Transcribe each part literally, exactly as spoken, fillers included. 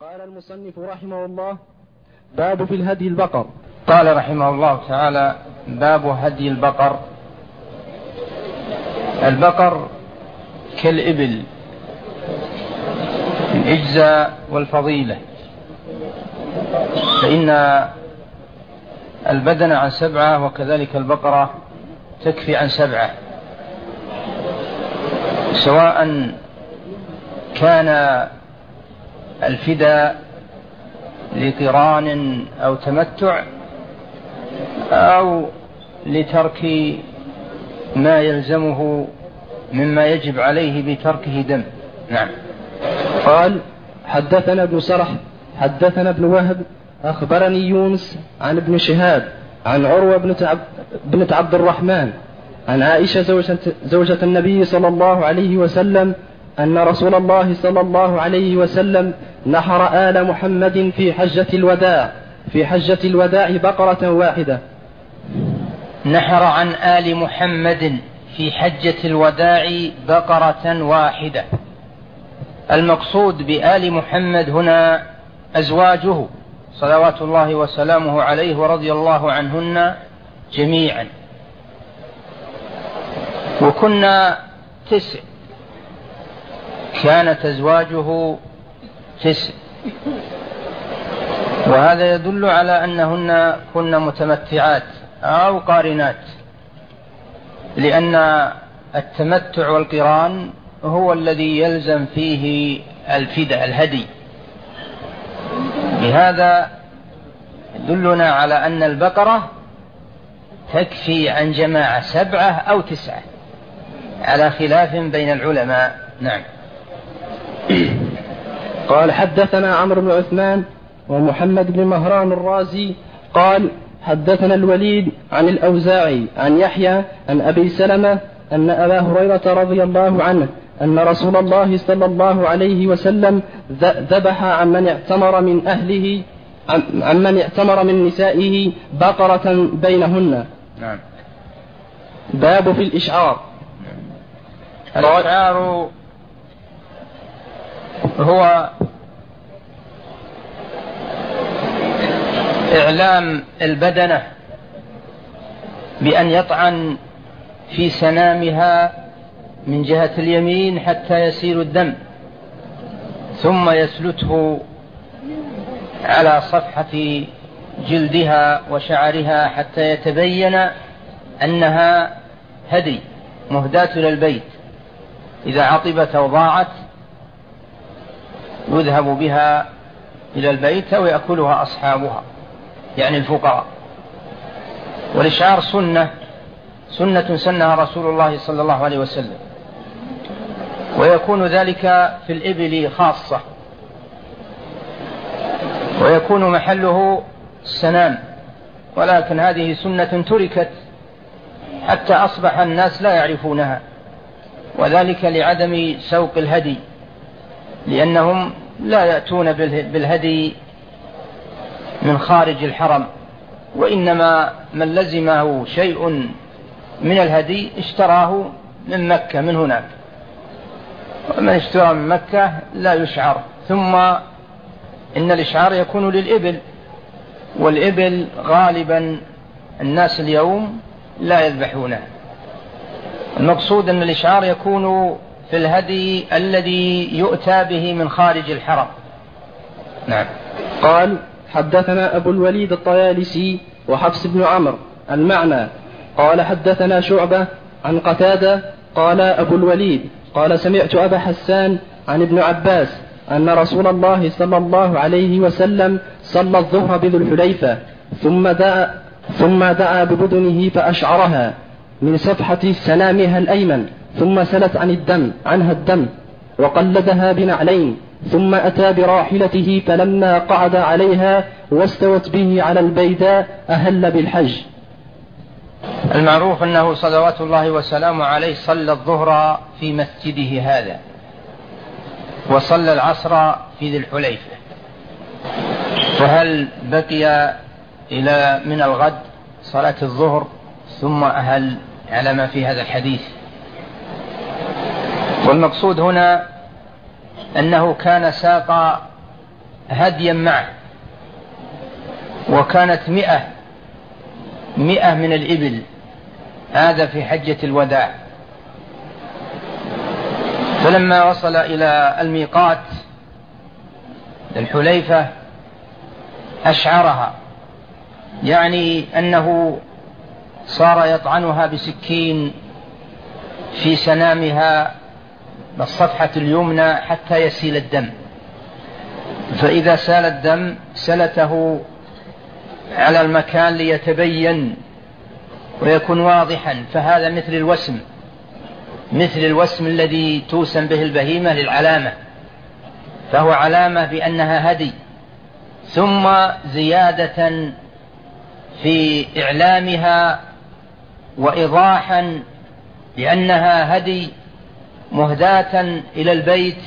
قال المصنف رحمه الله: باب في الهدي البقر. قال رحمه الله تعالى: باب هدي البقر. البقر كالإبل في الإجزاء والفضيلة، فإن البدن عن سبعة وكذلك البقرة تكفي عن سبعة، سواء كان الفداء لقران أو تمتع أو لترك ما يلزمه مما يجب عليه بتركه دم. نعم. قال: حدثنا ابن سرح حدثنا ابن وهب أخبرني يونس عن ابن شهاب عن عروة بنت عبد الرحمن عن عائشة زوجة, زوجة النبي صلى الله عليه وسلم أن رسول الله صلى الله عليه وسلم نحر آل محمد في حجة الوداع في حجة الوداع بقرة واحدة. نحر عن آل محمد في حجة الوداع بقرة واحدة. المقصود بآل محمد هنا أزواجه صلوات الله وسلامه عليه ورضي الله عنهن جميعا، وكنا تسع، كانت أزواجه تسع، وهذا يدل على أنهن كن متمتعات أو قارنات، لأن التمتع والقران هو الذي يلزم فيه الفداء الهدي. لهذا يدلنا على أن البقرة تكفي عن جماعة سبعة أو تسعة على خلاف بين العلماء. نعم. قال: حدثنا عمرو بن عثمان ومحمد بن مهران الرازي قال: حدثنا الوليد عن الأوزاعي عن يحيى عن أبي سلمة أن أبا هريرة رضي الله عنه أن رسول الله صلى الله عليه وسلم ذبح عن من اعتمر من أهله عن من اعتمر من نسائه بقرة بينهن. نعم. باب في الإشعار. الإشعار هو إعلام البدنة بأن يطعن في سنامها من جهة اليمين حتى يسيل الدم، ثم يسلته على صفحة جلدها وشعرها حتى يتبين أنها هدي مهداة إلى البيت. إذا عطبت أو ضاعت يذهب بها إلى البيت أو يأكلها أصحابها، يعني الفقراء. والإشعار سنة سنة سنها رسول الله صلى الله عليه وسلم، ويكون ذلك في الإبل خاصة، ويكون محله السنام، ولكن هذه سنة تركت حتى أصبح الناس لا يعرفونها، وذلك لعدم سوق الهدي، لأنهم لا يأتون بالهدي من خارج الحرم، وإنما من لزمه شيء من الهدي اشتراه من مكة من هناك، ومن اشترى من مكة لا يشعر. ثم إن الإشعار يكون للإبل، والإبل غالبا الناس اليوم لا يذبحونه. المقصود أن الإشعار يكون في الهدي الذي يؤتى به من خارج الحرم. نعم. قال: حدثنا أبو الوليد الطيالسي وحفص بن عمرو المعنى. قال: حدثنا شعبة عن قتادة قال أبو الوليد قال: سمعت أبا حسان عن ابن عباس أن رسول الله صلى الله عليه وسلم صلى الظهر بذو الحليفة ثم دعا, ثم دعا ببدنه فأشعرها من صفحة سنامها الأيمن، ثم سلت عن الدم عنها الدم وقلدها بنعلين، ثم أتى براحلته فلما قعد عليها واستوت به على البيداء أهل بالحج. المعروف أنه صلوات الله وسلامه عليه صلى الظهر في مسجده هذا، وصلى العصر في ذي الحليفة، فهل بقي إلى من الغد صلاة الظهر ثم أهل على ما في هذا الحديث؟ والمقصود هنا أنه كان ساق هديا معه، وكانت مئة مئة من الإبل، هذا في حجة الوداع. فلما وصل إلى الميقات الحليفة أشعرها، يعني أنه صار يطعنها بسكين في سنامها بالصفحة اليمنى حتى يسيل الدم، فإذا سال الدم سلته على المكان ليتبين ويكون واضحا، فهذا مثل الوسم، مثل الوسم الذي توسم به البهيمة للعلامة، فهو علامة بأنها هدي. ثم زيادة في إعلامها وإيضاحا بأنها هدي مهداة إلى البيت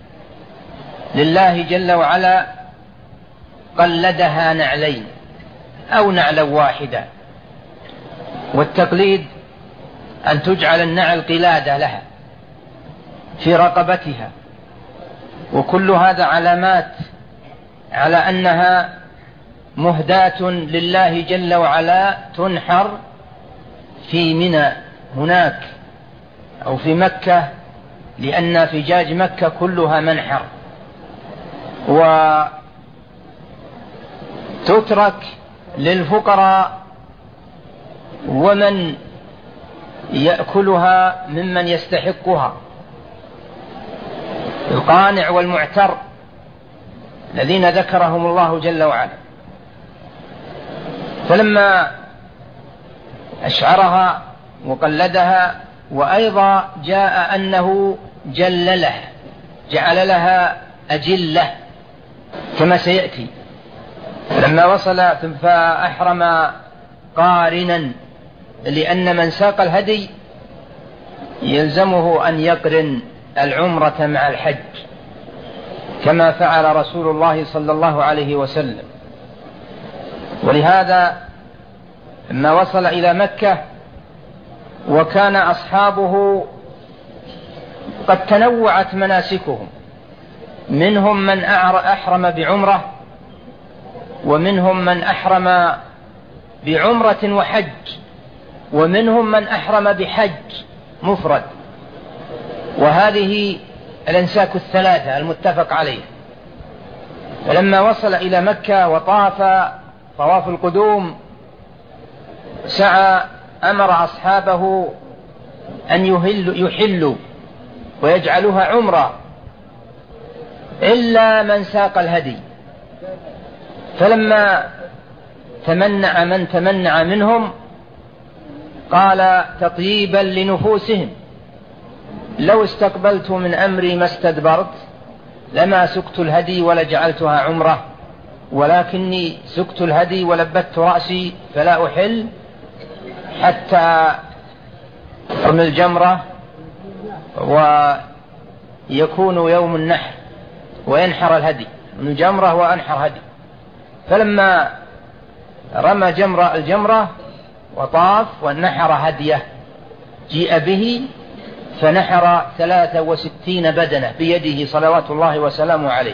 لله جل وعلا، قلدها نعلين أو نعلا واحدة. والتقليد أن تجعل النعل قلادة لها في رقبتها، وكل هذا علامات على أنها مهداة لله جل وعلا، تنحر في منى هناك أو في مكة، لأن فجاج مكة كلها منحر، وتترك للفقراء ومن يأكلها ممن يستحقها، القانع والمعتر الذين ذكرهم الله جل وعلا. فلما أشعرها وقلدها، وأيضا جاء أنه جلله، جعل لها أجلة كما سيأتي. لما وصل فأحرم قارنا، لأن من ساق الهدي يلزمه أن يقرن العمرة مع الحج كما فعل رسول الله صلى الله عليه وسلم. ولهذا لما وصل إلى مكة وكان أصحابه قد تنوعت مناسكهم، منهم من أحرم بعمرة، ومنهم من أحرم بعمرة وحج، ومنهم من أحرم بحج مفرد، وهذه الأنساك الثلاثة المتفق عليه. فلما وصل إلى مكة وطاف طواف القدوم سعى، أمر أصحابه أن يهل يحلوا ويجعلوها عمرة إلا من ساق الهدي. فلما تمنع من تمنع منهم قال تطييبا لنفوسهم: لو استقبلت من أمري ما استدبرت لما سكت الهدي ولجعلتها عمرة، ولكني سكت الهدي ولبت رأسي فلا أحل حتى أرمي الجمرة ويكون يوم النحر وينحر الهدي من الجمرة وأنحر هدي. فلما رمى جمرة الجمرة وطاف ونحر هديه جيء به فنحر ثلاثة وستين بدنة بيده صلوات الله وسلامه عليه،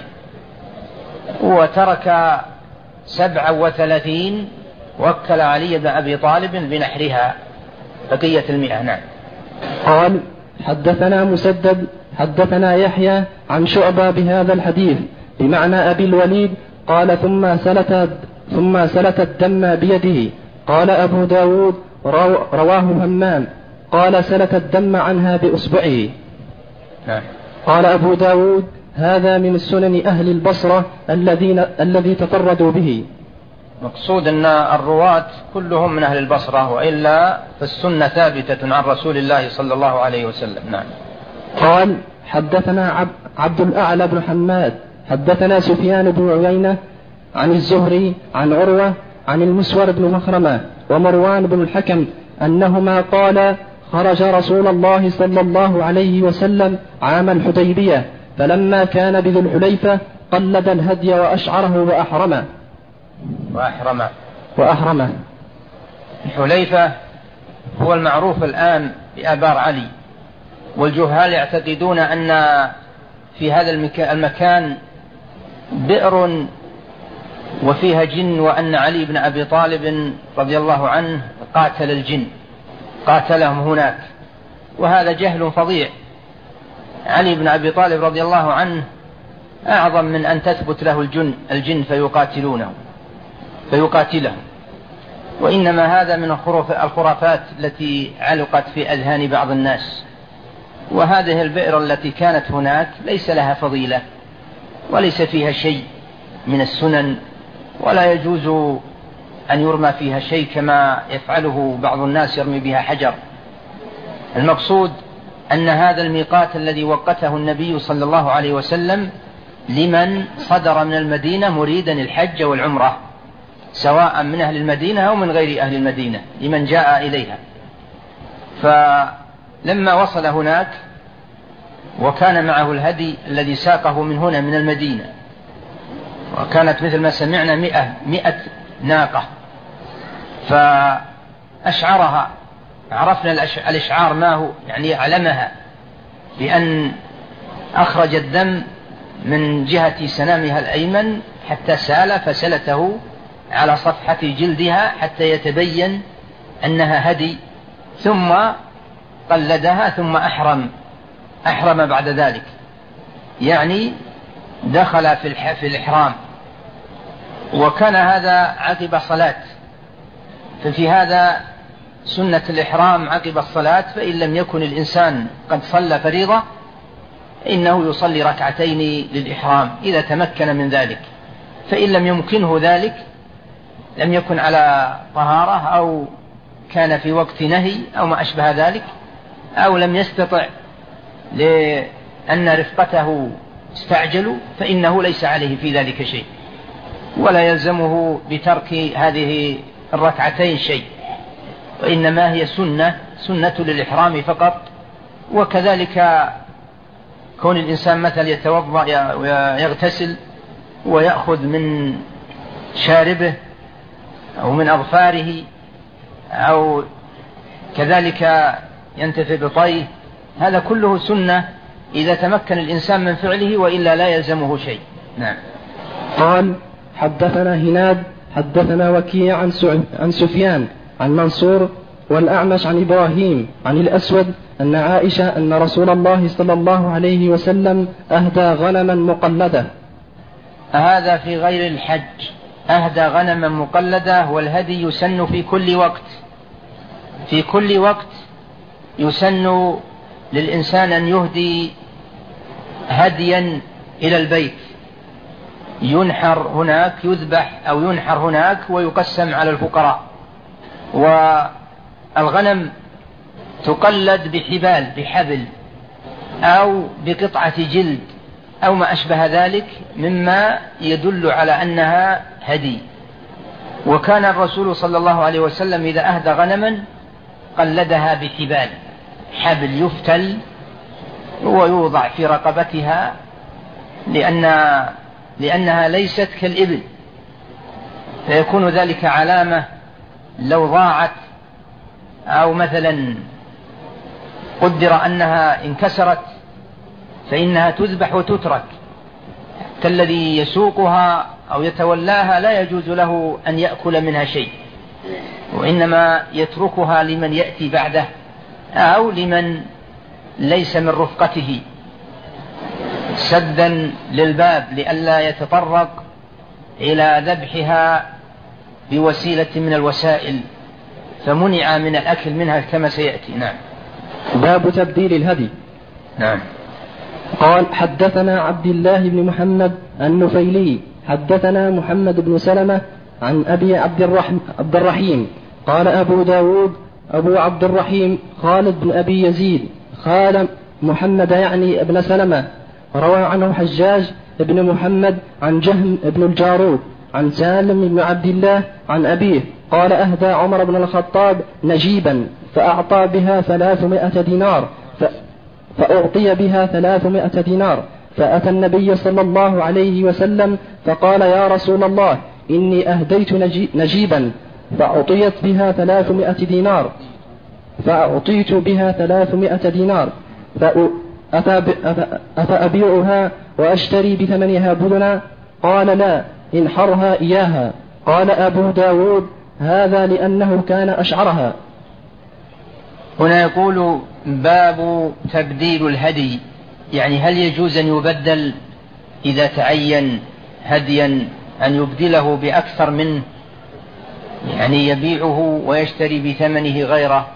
وترك سبعة وثلاثين وكل علي بن أبي طالب بنحرها بقية المئة. نعم. قال: حدثنا مسدد حدثنا يحيى عن شعبة بهذا الحديث بمعنى أبي الوليد قال: ثم سلت ثم سلت الدم بيده. قال أبو داود: رواه همام قال: سلت الدم عنها بإصبعه. نعم. قال أبو داود: هذا من السنن أهل البصرة الذين الذي تفردوا به. مقصود أن الرواة كلهم من أهل البصرة، وإلا فالسنة ثابتة عن رسول الله صلى الله عليه وسلم. نعم. قال: حدثنا عب عبد الأعلى بن حماد حدثنا سفيان بن عيينة عن الزهري عن عروة عن المسور بن مخرمة ومروان بن الحكم أنهما قال: خرج رسول الله صلى الله عليه وسلم عام الحديبية، فلما كان بذي الحليفة قلد الهدي وأشعره وأحرمه وأحرمه وأحرمه الحليفة هو المعروف الآن بآبار علي، والجهال يعتقدون أن في هذا المكان بئر وفيها جن، وأن علي بن أبي طالب رضي الله عنه قاتل الجن، قاتلهم هناك، وهذا جهل فظيع. علي بن أبي طالب رضي الله عنه أعظم من أن تثبت له الجن الجن فيقاتلونه فيقاتلهم، وإنما هذا من الخرافات التي علقت في أذهان بعض الناس. وهذه البئر التي كانت هناك ليس لها فضيلة وليس فيها شيء من السنن، ولا يجوز أن يرمى فيها شيء كما يفعله بعض الناس، يرمي بها حجر. المقصود أن هذا الميقات الذي وقته النبي صلى الله عليه وسلم لمن صدر من المدينة مريدا الحج والعمرة، سواء من أهل المدينة أو من غير أهل المدينة، لمن جاء إليها. فلما وصل هناك وكان معه الهدي الذي ساقه من هنا من المدينة، وكانت مثل ما سمعنا مئة, مئة ناقة، فأشعرها، عرفنا الإشعار ما هو، يعني علمها بأن أخرج الدم من جهة سنامها الأيمن حتى سال، فسلته على صفحة جلدها حتى يتبين أنها هدي، ثم قلدها ثم أحرم أحرم بعد ذلك، يعني دخل في الإحرام. وكان هذا عقب صلاة، ففي هذا سنة الإحرام عقب الصلاة، فإن لم يكن الإنسان قد صلى فريضة إنه يصلي ركعتين للإحرام إذا تمكن من ذلك. فإن لم يمكنه ذلك، لم يكن على طهارة أو كان في وقت نهي أو ما أشبه ذلك، أو لم يستطع لأن رفقته استعجلوا، فإنه ليس عليه في ذلك شيء، ولا يلزمه بترك هذه الركعتين شيء، وإنما هي سنة سنة للإحرام فقط. وكذلك كون الإنسان مثل يتوضأ ويغتسل ويأخذ من شاربه أو من أظفاره، أو كذلك ينتفع بطيه، هذا كله سنة إذا تمكن الإنسان من فعله، وإلا لا يلزمه شيء. نعم. قال: حدثنا هناد حدثنا وكيع عن, عن سفيان عن منصور والأعمش عن إبراهيم عن الأسود أن عائشة أن رسول الله صلى الله عليه وسلم أهدى غنما مقلدة. هذا في غير الحج، أهدى غنما مقلدة، والهدي يسن في كل وقت، في كل وقت يسن للإنسان أن يهدي هديا إلى البيت، ينحر هناك، يذبح أو ينحر هناك ويقسم على الفقراء. والغنم تقلد بحبال، بحبل أو بقطعة جلد أو ما أشبه ذلك مما يدل على أنها هدي. وكان الرسول صلى الله عليه وسلم إذا أهدى غنما قلدها بحبال، حبل يفتل ويوضع في رقبتها، لأن لأنها ليست كالإبل، فيكون ذلك علامة لو ضاعت أو مثلا قدر أنها انكسرت فإنها تذبح وتترك، كالذي يسوقها أو يتولاها لا يجوز له أن يأكل منها شيء، وإنما يتركها لمن يأتي بعده أو لمن ليس من رفقته، سدا للباب لئلا يتطرق إلى ذبحها بوسيلة من الوسائل، فمنع من الأكل منها كما سيأتي. نعم. باب تبديل الهدي. نعم. قال: حدثنا عبد الله بن محمد النفيلي حدثنا محمد بن سلمة عن أبي عبد, الرحم عبد الرحيم قال أبو داود أبو عبد الرحيم خالد بن أبي يزيد خال محمد يعني ابن سلمة، روى عنه حجاج بن محمد عن جهم بن الجارود عن سالم بن عبد الله عن أبيه قال: أهدى عمر بن الخطاب نجيبا فأعطى بها ثلاثمائة دينار فأعطي بها ثلاثمائة دينار، فأتى النبي صلى الله عليه وسلم فقال: يا رسول الله إني أهديت نجيبا فأعطيت بها ثلاثمائة دينار فأعطيت بها ثلاثمائة دينار فأبيعها وأشتري بثمنها بدنا؟ قال لا، انحرها إياها. قال أبو داود هذا لأنه كان أشعرها. هنا يقول باب تبديل الهدي، يعني هل يجوز أن يبدل إذا تعين هديا أن يبدله بأكثر منه، يعني يبيعه ويشتري بثمنه غيره؟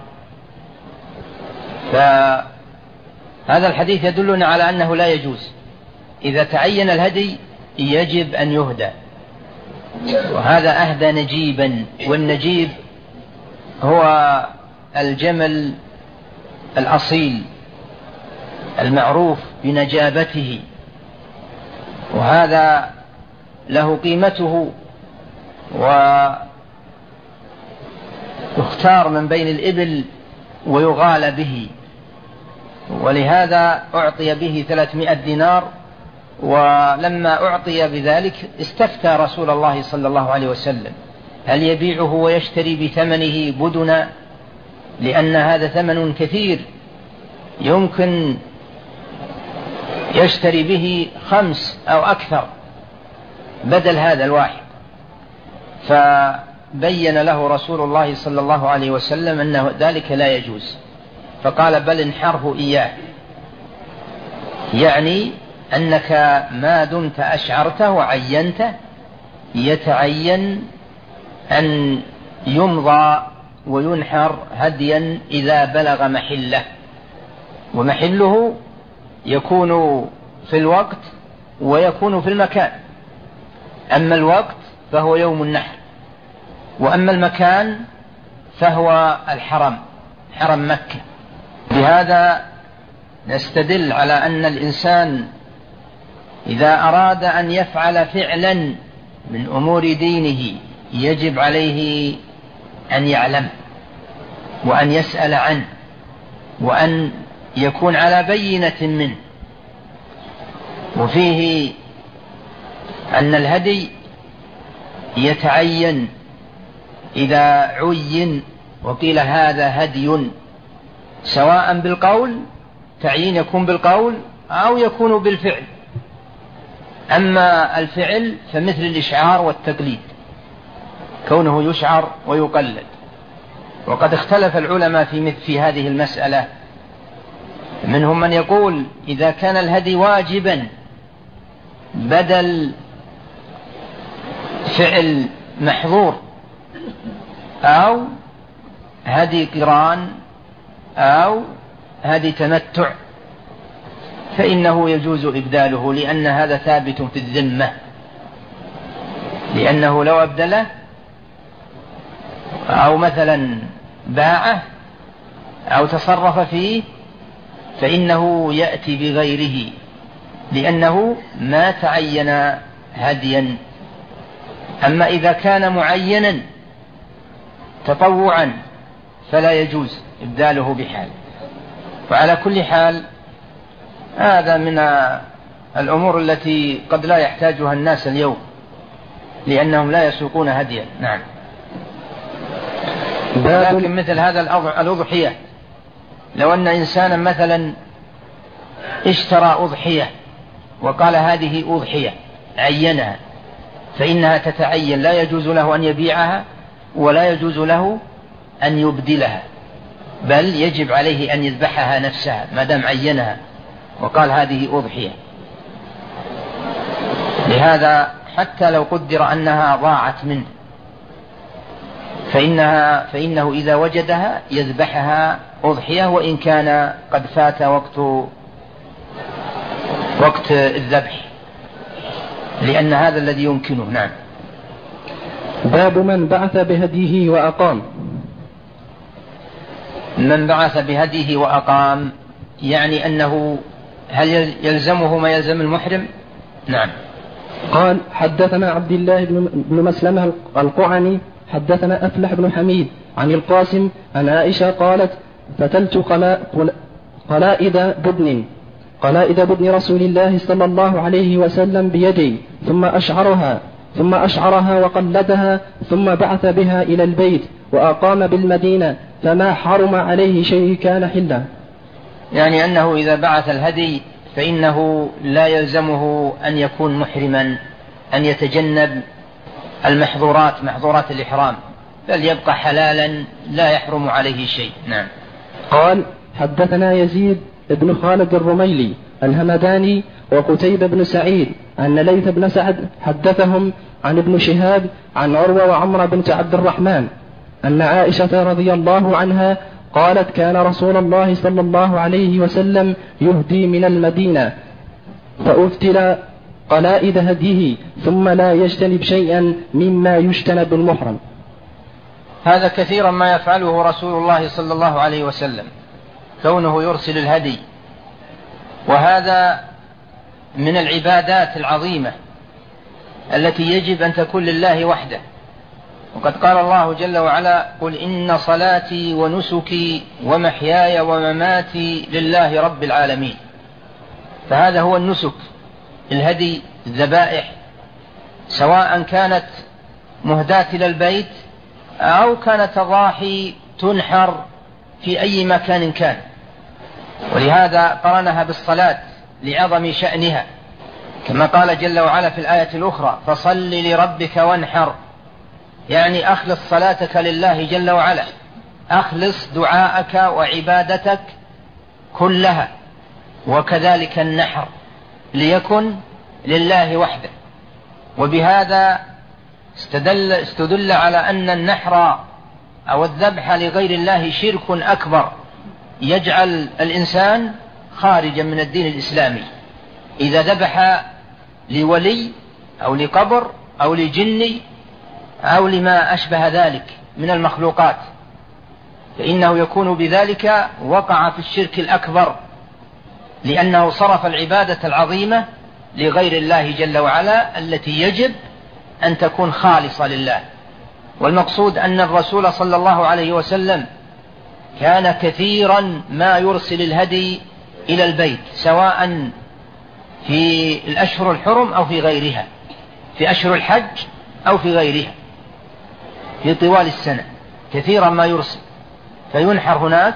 فهذا الحديث يدلنا على أنه لا يجوز. إذا تعين الهدي يجب أن يهدى، وهذا أهدى نجيبا، والنجيب هو الجمل الأصيل المعروف بنجابته، وهذا له قيمته، ويختار من بين الإبل ويغال به، ولهذا أعطي به ثلاثمائة دينار. ولما أعطي بذلك استفتى رسول الله صلى الله عليه وسلم هل يبيعه ويشتري بثمنه بدنا، لأن هذا ثمن كثير يمكن يشتري به خمس أو أكثر بدل هذا الواحد. فبين له رسول الله صلى الله عليه وسلم أن ذلك لا يجوز، فقال بل انحره إياه، يعني أنك ما دمت أشعرته وعينته يتعين أن يمضى وينحر هديا إذا بلغ محله، ومحله يكون في الوقت ويكون في المكان. أما الوقت فهو يوم النحر، وأما المكان فهو الحرم، حرم مكة. بهذا نستدل على أن الإنسان إذا أراد أن يفعل فعلا من أمور دينه يجب عليه أن يعلم وأن يسأل عنه وأن يكون على بينة منه. وفيه أن الهدي يتعين إذا عين وقيل هذا هدي، سواء بالقول، تعيين يكون بالقول أو يكون بالفعل. أما الفعل فمثل الإشعار والتقليد، كونه يشعر ويقلد. وقد اختلف العلماء في في هذه المسألة، منهم من يقول إذا كان الهدي واجبا بدل فعل محظور، أو هدي قران، أو هدي تمتع، فإنه يجوز إبداله، لأن هذا ثابت في الذمة، لأنه لو أبدله أو مثلا باعه أو تصرف فيه فإنه يأتي بغيره، لأنه ما تعين هديا. أما إذا كان معينا تطوعا فلا يجوز إبداله بحال. وعلى كل حال هذا من الأمور التي قد لا يحتاجها الناس اليوم، لأنهم لا يسوقون هديا. نعم. لكن مثل هذا الأضحية، لو أن إنسانا مثلا اشترى أضحية وقال هذه أضحية عينها، فإنها تتعين، لا يجوز له أن يبيعها ولا يجوز له أن يبدلها، بل يجب عليه أن يذبحها نفسها ما دام عينها وقال هذه أضحية. لهذا حتى لو قدر أنها ضاعت منه فإنها فإنه إذا وجدها يذبحها أضحية، وإن كان قد فات وقت وقت الذبح، لأن هذا الذي يمكنه. نعم. باب من بعث بهديه وأقام. من بعث بهديه وأقام يعني أنه هل يلزمه ما يلزم المحرم؟ نعم. قال حدثنا عبد الله بن مسلمة القعني حدثنا أفلح بن حميد عن القاسم عن عائشة قالت فتلت قلائد بدن قلائد بدن رسول الله صلى الله عليه وسلم بيدي، ثم أشعرها ثم أشعرها وقلدها، ثم بعث بها إلى البيت وأقام بالمدينة، فما حرم عليه شيء كان حلا. يعني أنه إذا بعث الهدي فإنه لا يلزمه أن يكون محرما، أن يتجنب المحظورات محظورات الإحرام، بل يبقى حلالا لا يحرم عليه شيء. نعم. قال حدثنا يزيد بن خالد الرميلي الهمداني وقتيبة بن سعيد أن ليث بن سعد حدثهم عن ابن شهاب عن عروة وعمرة بنت عبد الرحمن أن عائشة رضي الله عنها قالت كان رسول الله صلى الله عليه وسلم يهدي من المدينة فأفتل قلائد هديه ثم لا يجتنب شيئا مما يجتنب المحرم. هذا كثيرا ما يفعله رسول الله صلى الله عليه وسلم، كونه يرسل الهدي، وهذا من العبادات العظيمة التي يجب أن تكون لله وحده. وقد قال الله جل وعلا قل إن صلاتي ونسكي ومحياي ومماتي لله رب العالمين. فهذا هو النسك، الهدي، الذبائح، سواء كانت مهداة إلى البيت أو كانت تضاحي تنحر في أي مكان كان. ولهذا قرنها بالصلاة لعظم شأنها، كما قال جل وعلا في الآية الأخرى فصل لربك وانحر، يعني أخلص صلاتك لله جل وعلا، أخلص دعاءك وعبادتك كلها، وكذلك النحر ليكن لله وحده. وبهذا استدل, استدل على أن النحر أو الذبح لغير الله شرك أكبر يجعل الإنسان خارجا من الدين الإسلامي. إذا ذبح لولي أو لقبر أو لجني أو لما أشبه ذلك من المخلوقات، فإنه يكون بذلك وقع في الشرك الأكبر، لأنه صرف العبادة العظيمة لغير الله جل وعلا التي يجب أن تكون خالصة لله. والمقصود أن الرسول صلى الله عليه وسلم كان كثيرا ما يرسل الهدي إلى البيت، سواء في الأشهر الحرم أو في غيرها، في أشهر الحج أو في غيرها، في طوال السنة كثيرا ما يرسل، فينحر هناك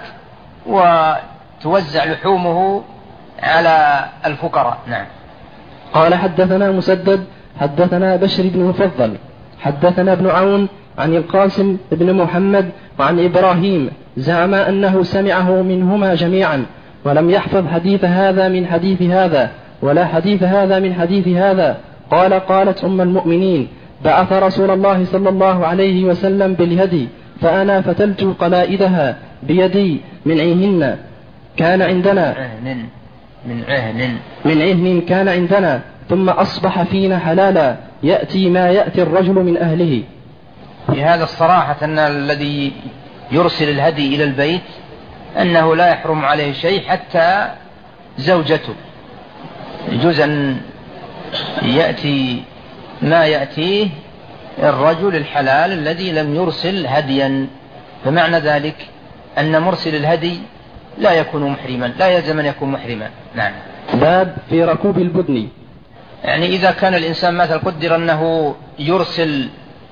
وتوزع لحومه على الفقراء. نعم. قال حدثنا مسدد حدثنا بشر بن مفضل حدثنا ابن عون عن القاسم بن محمد وعن إبراهيم زعم أنه سمعه منهما جميعا، ولم يحفظ حديث هذا من حديث هذا ولا حديث هذا من حديث هذا. قال قالت أم المؤمنين بعث رسول الله صلى الله عليه وسلم بالهدي فأنا فتلت قلائدها بيدي من عهن كان عندنا من عهن من عهن كان عندنا ثم أصبح فينا حلالا يأتي ما يأتي الرجل من أهله. في هذا الصراحة أن الذي يرسل الهدي إلى البيت أنه لا يحرم عليه شيء حتى زوجته، يجوز أن يأتي ما يأتيه الرجل الحلال الذي لم يرسل هديا، فمعنى ذلك أن مرسل الهدي لا يكون محرما، لا يلزم أن يكون محرما. نعم. باب في ركوب البدن، يعني إذا كان الإنسان مثلا قدر أنه يرسل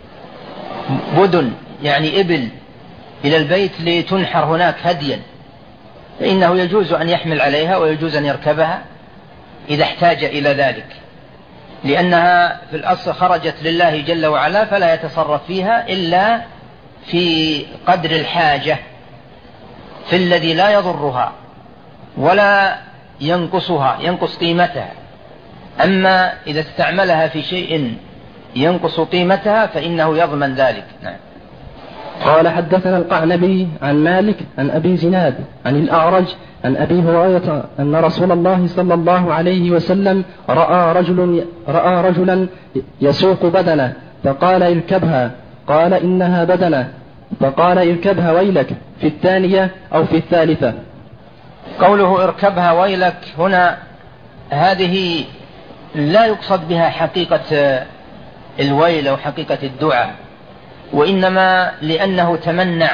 بدن يعني إبل إلى البيت لتنحر هناك هديا، فإنه يجوز أن يحمل عليها ويجوز أن يركبها إذا احتاج إلى ذلك، لأنها في الأصل خرجت لله جل وعلا، فلا يتصرف فيها إلا في قدر الحاجة، في الذي لا يضرها ولا ينقصها ينقص قيمتها. أما إذا استعملها في شيء ينقص قيمتها فإنه يضمن ذلك. نعم. قال حدثنا القعنبي عن مالك عن أبي زناد عن الأعرج عن أبي هريرة أن رسول الله صلى الله عليه وسلم رأى رجل رأى رجلا يسوق بدنه فقال اركبها، قال إنها بدنه، فقال اركبها ويلك في الثانية أو في الثالثة. قوله اركبها ويلك هنا هذه لا يقصد بها حقيقة الويل أو حقيقة الدعاء، وإنما لأنه تمنع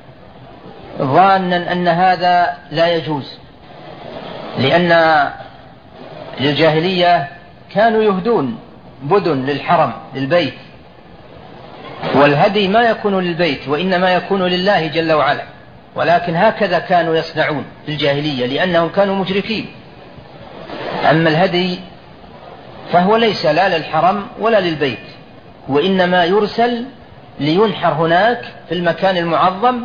ظانا أن هذا لا يجوز، لأن الجاهلية كانوا يهدون بدن للحرم للبيت، والهدي ما يكون للبيت وإنما يكون لله جل وعلا، ولكن هكذا كانوا يصنعون في الجاهلية لأنهم كانوا مشركين. أما الهدي فهو ليس لا للحرم ولا للبيت، وإنما يرسل لينحر هناك في المكان المعظم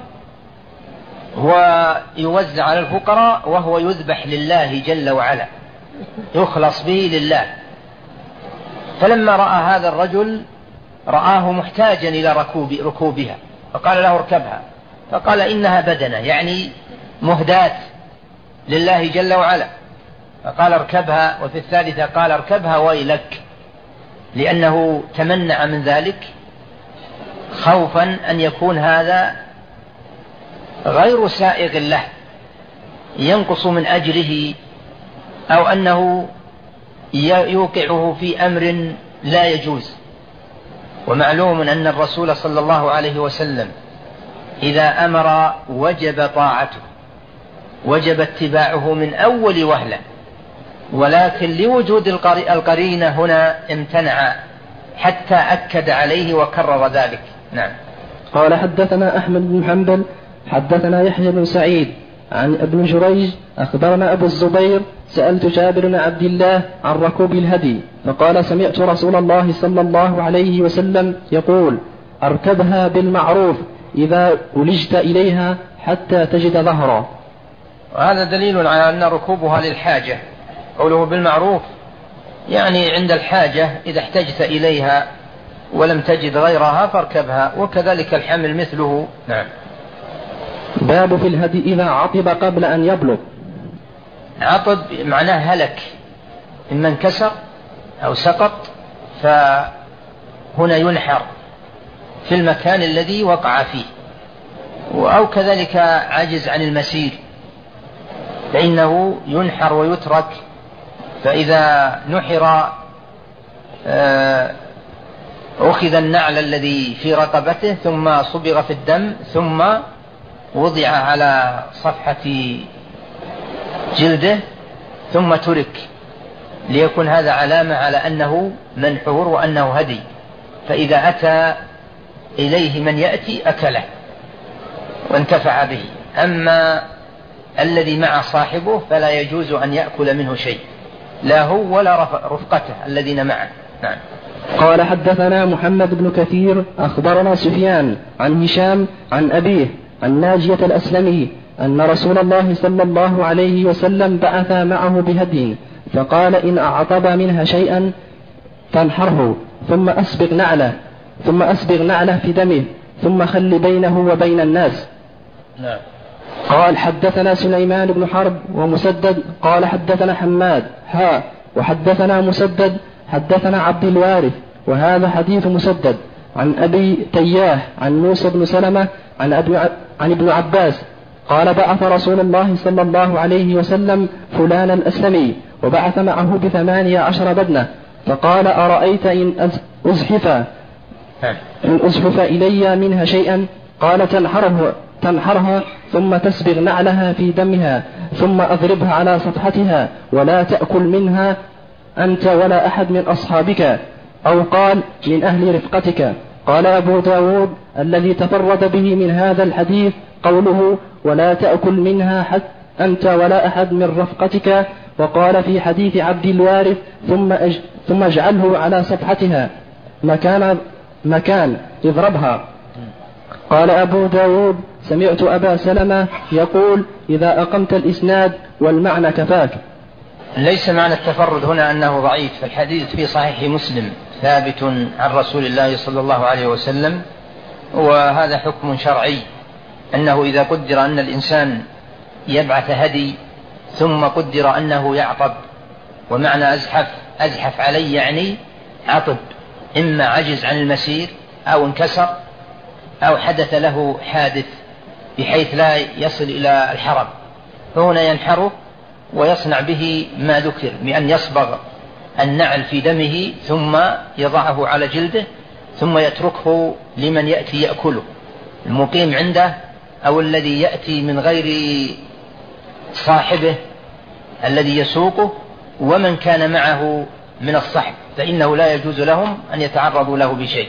ويوزع على الفقراء، وهو يذبح لله جل وعلا، يخلص به لله. فلما رأى هذا الرجل رآه محتاجا إلى ركوب ركوبها، فقال له اركبها، فقال إنها بدنة، يعني مهداة لله جل وعلا، فقال اركبها. وفي الثالثة قال اركبها ويلك، لأنه تمنع من ذلك خوفا أن يكون هذا غير سائغ له ينقص من أجره، أو أنه يوقعه في أمر لا يجوز. ومعلوم أن الرسول صلى الله عليه وسلم إذا أمر وجب طاعته، وجب اتباعه من أول وهلة، ولكن لوجود القرينة هنا امتنع حتى أكد عليه وكرر ذلك. نعم. قال حدثنا أحمد بن حنبل حدثنا يحيى بن سعيد عن ابن جريج أخبرنا أبو الزبير سألت جابر بن عبد الله عن ركوب الهدي فقال سمعت رسول الله صلى الله عليه وسلم يقول أركبها بالمعروف إذا ولجت إليها حتى تجد ظهرا. وهذا دليل على أن ركوبها للحاجة، قوله بالمعروف يعني عند الحاجة إذا احتجت إليها ولم تجد غيرها فاركبها، وكذلك الحمل مثله. نعم. باب في الهدي إذا عطب قبل أن يبلغ. عطب معناه هلك، إما انكسر أو سقط، فهنا ينحر في المكان الذي وقع فيه، أو كذلك عجز عن المسير فإنه ينحر ويترك. فإذا نحر أخذ النعل الذي في رقبته ثم صبغ في الدم ثم وضع على صفحة جلده ثم ترك، ليكون هذا علامة على أنه منحور وأنه هدي، فإذا أتى إليه من يأتي أكله وانتفع به. أما الذي مع صاحبه فلا يجوز أن يأكل منه شيء، لا هو ولا رفقته الذين معه. نعم. قال حدثنا محمد بن كثير أخبرنا سفيان عن هشام عن أبيه عن ناجية الأسلمي أن رسول الله صلى الله عليه وسلم بعث معه بهدي فقال إن أعطب منها شيئا فانحره ثم أسبغ نعله ثم أسبغ نعله في دمه ثم خل بينه وبين الناس. نعم. قال حدثنا سليمان بن حرب ومسدد قال حدثنا حماد ها وحدثنا مسدد حدثنا عبد الوارث وهذا حديث مسدد عن أبي تياه عن موسى بن سلمة عن, أبي عن ابن عباس قال بعث رسول الله صلى الله عليه وسلم فلان الأسلمي وبعث معه بثمانية عشر بدنة فقال أرأيت إن أزحف إن أزحف إلي منها شيئا قال تنحره تنحرها ثم تسبغ نعلها في دمها ثم أضربها على صفحتها ولا تأكل منها أنت ولا أحد من أصحابك أو قال من أهل رفقتك. قال أبو داود الذي تفرد به من هذا الحديث قوله ولا تأكل منها حتى أنت ولا أحد من رفقتك، وقال في حديث عبد الوارث ثم, أج... ثم اجعله على صفحتها مكان, مكان اضربها. قال أبو داود سمعت أبا سلمة يقول إذا أقمت الإسناد والمعنى كفاك. ليس معنى التفرد هنا أنه ضعيف، الحديث في صحيح مسلم ثابت عن رسول الله صلى الله عليه وسلم، وهذا حكم شرعي أنه إذا قدر أن الإنسان يبعث هدي ثم قدر أنه يعطب، ومعنى أزحف أزحف عليه يعني عطب، إما عجز عن المسير أو انكسر أو حدث له حادث بحيث لا يصل إلى الحرم، فهنا ينحره ويصنع به ما ذكر بأن يصبغ النعل في دمه ثم يضعه على جلده ثم يتركه لمن يأتي يأكله، المقيم عنده أو الذي يأتي من غير صاحبه الذي يسوقه، ومن كان معه من الصحب فإنه لا يجوز لهم أن يتعرضوا له بشيء.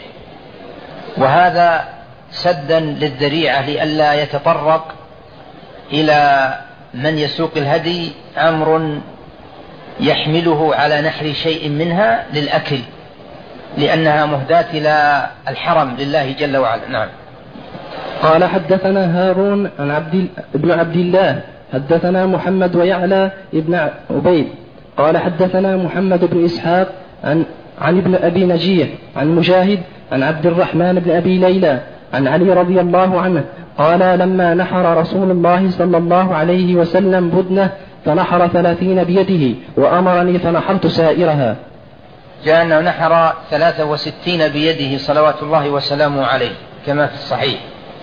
وهذا سدا للذريعة لئلا يتطرق إلى من يسوق الهدي أمر يحمله على نحر شيء منها للأكل، لأنها مهداة إلى الحرم لله جل وعلا. نعم. قال حدثنا هارون عن عبد ابن عبد الله حدثنا محمد ويعلى ابن عبيد قال حدثنا محمد بن إسحاق عن عن ابن أبي نجيح عن مجاهد عن عبد الرحمن بن أبي ليلى عن علي رضي الله عنه قال لما نحر رسول الله صلى الله عليه وسلم بدنه فنحر ثلاثين بيده وأمرني فنحرت سائرها. جاء أنه نحر ثلاثة وستين بيده صلوات الله وسلامه عليه كما في الصحيح،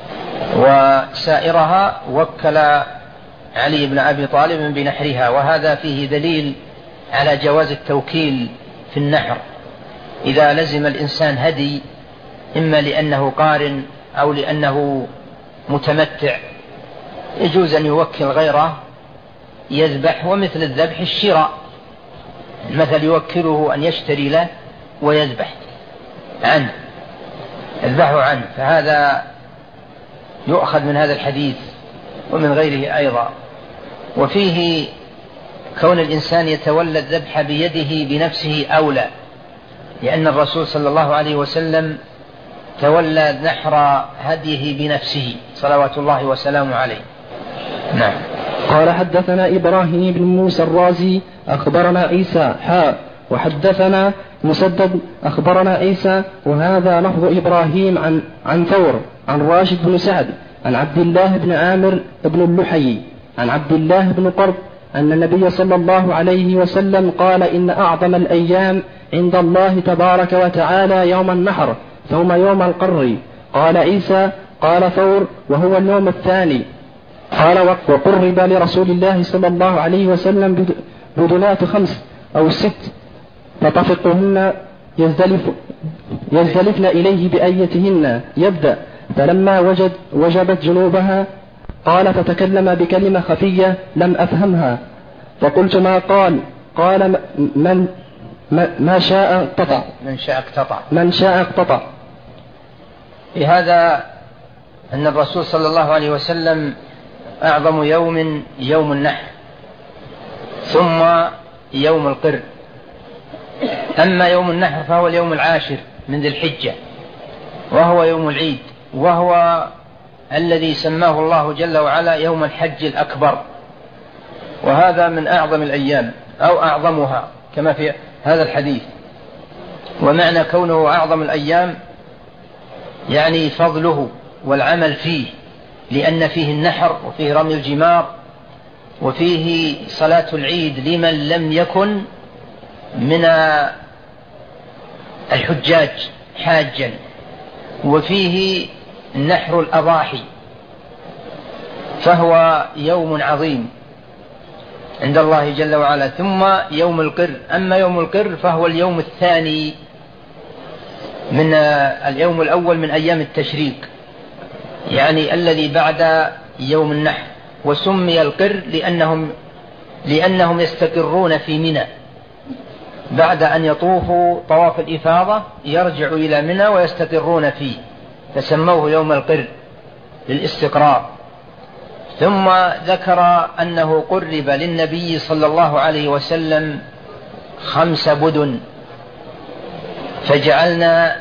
وسائرها وكل علي بن أبي طالب بنحرها، وهذا فيه دليل على جواز التوكيل في النحر إذا لزم الإنسان هدي، إما لأنه قارن أو لأنه متمتع، يجوز أن يوكل غيره يذبح. ومثل الذبح الشراء، مثل يوكله أن يشتري له ويذبح عنه، يذبحه عنه، فهذا يؤخذ من هذا الحديث ومن غيره أيضا. وفيه كون الإنسان يتولى الذبح بيده بنفسه أولى، لأن الرسول صلى الله عليه وسلم تولى نحر هديه بنفسه صلوات الله وسلامه عليه. نعم. قال حدثنا إبراهيم بن موسى الرازي أخبرنا عيسى حاء وحدثنا مسدد أخبرنا عيسى وهذا لفظ إبراهيم عن عن ثور عن راشد بن سعد عن عبد الله بن عامر بن اللحي عن عبد الله بن قرب أن النبي صلى الله عليه وسلم قال إن أعظم الأيام عند الله تبارك وتعالى يوم النحر ثم يوم القر. قال عيسى قال ثور وهو اليوم الثاني. قال وقرب لرسول الله صلى الله عليه وسلم بدنات خمس أو ست فطفقهن يزدلف يزدلفن إليه بأيتهن يبدأ، فلما وجد وجبت جنوبها قال فتكلم بكلمة خفية لم أفهمها فقلت ما قال؟ قال من ما شاء اقتطع من شاء اقتطع من شاء اقتطع. في هذا أن الرسول صلى الله عليه وسلم أعظم يوم يوم النحر ثم يوم القر. أما يوم النحر فهو اليوم العاشر من ذي الحجة، وهو يوم العيد، وهو الذي سماه الله جل وعلا يوم الحج الأكبر، وهذا من أعظم الأيام أو أعظمها كما في هذا الحديث. ومعنى كونه أعظم الأيام يعني فضله والعمل فيه، لأن فيه النحر وفيه رمي الجمار وفيه صلاة العيد لمن لم يكن من الحجاج حاجا، وفيه نحر الأضاحي، فهو يوم عظيم عند الله جل وعلا. ثم يوم القر، أما يوم القر فهو اليوم الثاني من اليوم الأول من أيام التشريق، يعني الذي بعد يوم النحر. وسمي القر لأنهم لأنهم يستقرون في منى بعد أن يطوفوا طواف الإفاضة، يرجعوا إلى منى ويستقرون فيه، فسموه يوم القر للاستقرار. ثم ذكر أنه قرب للنبي صلى الله عليه وسلم خمس بدن، فجعلنا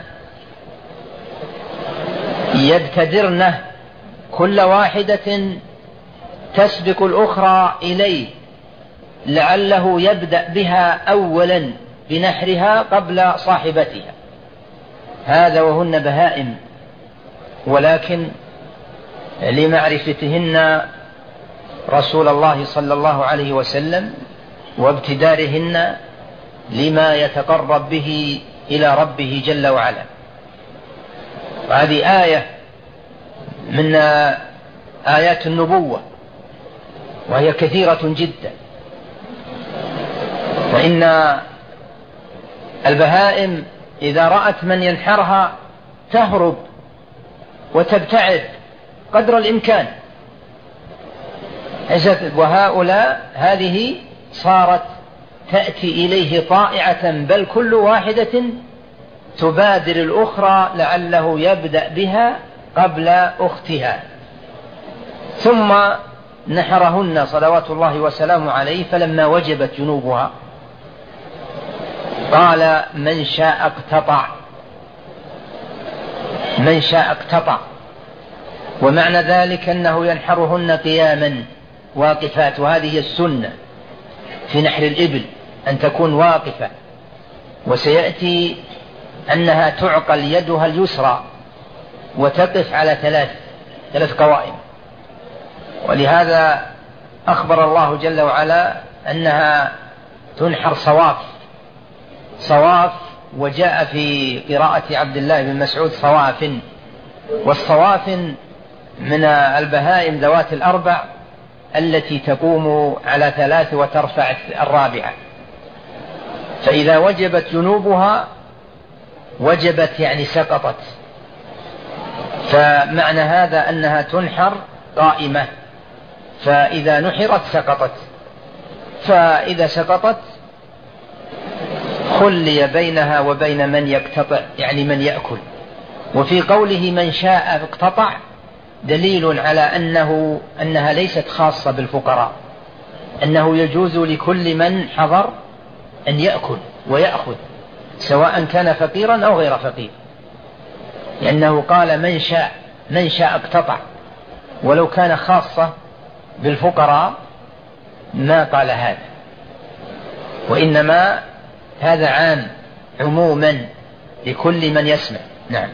يبتدرنه كل واحدة تسبق الأخرى إليه، لعله يبدأ بها أولا بنحرها قبل صاحبتها. هذا وهن بهائم، ولكن لمعرفتهن رسول الله صلى الله عليه وسلم وابتدارهن لما يتقرب به إلى ربه جل وعلا. وهذه آية من آيات النبوة، وهي كثيرة جدا. فإن البهائم إذا رأت من ينحرها تهرب وتبتعد قدر الإمكان، وهؤلاء هذه صارت تأتي إليه طائعة، بل كل واحدة تبادر الأخرى لعله يبدأ بها قبل أختها. ثم نحرهن صلوات الله وسلامه عليه، فلما وجبت جنوبها قال من شاء اقتطع، من شاء اقتطع، ومعنى ذلك أنه ينحرهن قياما واقفات، وهذه هي السنة في نحر الإبل أن تكون واقفة، وسيأتي أنها تعقل يدها اليسرى وتقف على ثلاث ثلاث قوائم. ولهذا أخبر الله جل وعلا أنها تنحر صواف صواف، وجاء في قراءة عبد الله بن مسعود صواف، والصواف من البهائم ذوات الأربع التي تقوم على ثلاث وترفع الرابعة، فإذا وجبت جنوبها وجبت يعني سقطت، فمعنى هذا أنها تنحر قائمة، فإذا نحرت سقطت، فإذا سقطت خلي بينها وبين من يقتطع يعني من يأكل. وفي قوله من شاء اقتطع دليل على أنه أنها ليست خاصة بالفقراء، أنه يجوز لكل من حضر أن يأكل ويأخذ سواء كان فقيرا أو غير فقير، لأنه قال من شاء من شاء اقتطع، ولو كان خاصة بالفقراء ما قال هذا، وإنما هذا عام عموما لكل من يسمع. نعم.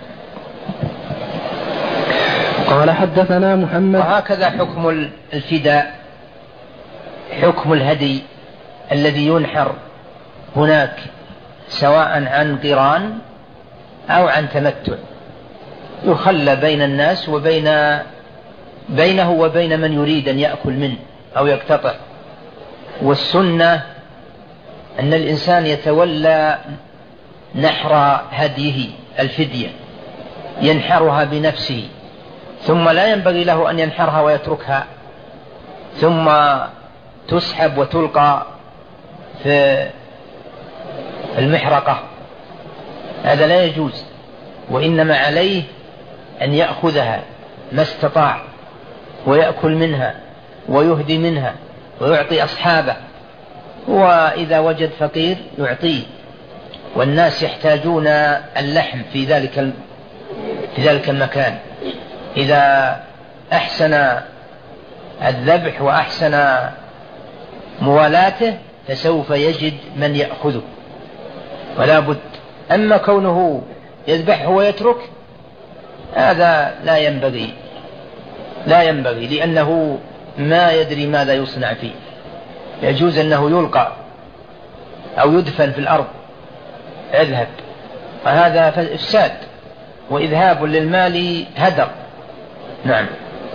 قال حدثنا محمد. وهكذا حكم الفداء، حكم الهدي الذي ينحر هناك سواء عن قران أو عن تمتع، يخلى بين الناس وبين بينه وبين من يريد أن يأكل منه أو يقتطع. والسنة أن الإنسان يتولى نحر هديه الفدية، ينحرها بنفسه، ثم لا ينبغي له أن ينحرها ويتركها ثم تسحب وتلقى في المحرقة، هذا لا يجوز، وإنما عليه أن يأخذها ما استطاع ويأكل منها ويهدي منها ويعطي أصحابه، وإذا وجد فقير يعطيه، والناس يحتاجون اللحم في ذلك في ذلك المكان. إذا أحسن الذبح وأحسن موالاته فسوف يجد من يأخذه، ولا بد. أما كونه يذبحه ويترك هذا لا ينبغي لا ينبغي لأنه ما يدري ماذا يصنع فيه، يجوز أنه يلقى أو يدفن في الأرض اذهب، وهذا إفساد وإذهاب للمال هدر. نعم.